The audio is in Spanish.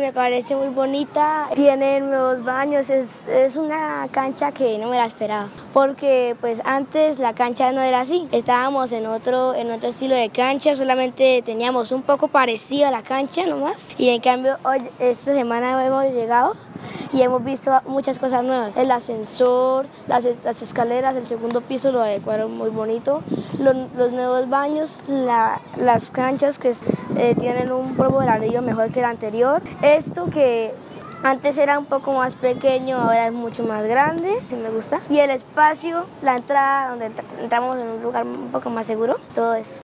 me parece muy bonita, tiene nuevos baños, es una cancha que no me la esperaba, porque pues antes la cancha no era así, estábamos en otro estilo de cancha, solamente teníamos un poco parecido a la cancha nomás, y en cambio hoy, esta semana hemos llegado y hemos visto muchas cosas nuevas, el ascensor, las escaleras, el segundo piso lo adecuaron muy bonito, los nuevos baños, las canchas que tienen un polvo de ladrillo mejor que el anterior, esto que antes era un poco más pequeño, ahora es mucho más grande, sí me gusta, y el espacio, la entrada donde entramos en un lugar un poco más seguro, todo eso.